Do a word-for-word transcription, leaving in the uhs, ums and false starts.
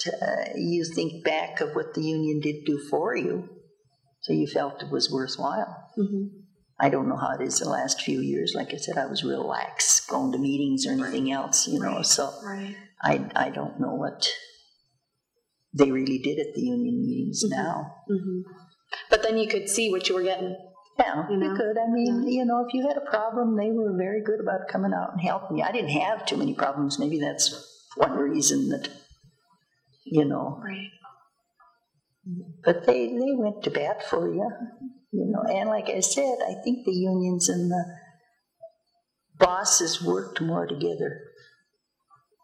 uh, you think back of what the union did do for you, so you felt it was worthwhile. Mm-hmm. I don't know how it is the last few years. Like I said, I was real lax going to meetings or anything right. else, you know, right. so right. I, I don't know what they really did at the union meetings mm-hmm. now. Mm-hmm. But then you could see what you were getting. Yeah, you, know? you could. I mean, yeah. you know, if you had a problem, they were very good about coming out and helping you. I didn't have too many problems. Maybe that's one reason that, you know. Right. But they, they went to bat for you, you know. And like I said, I think the unions and the bosses worked more together.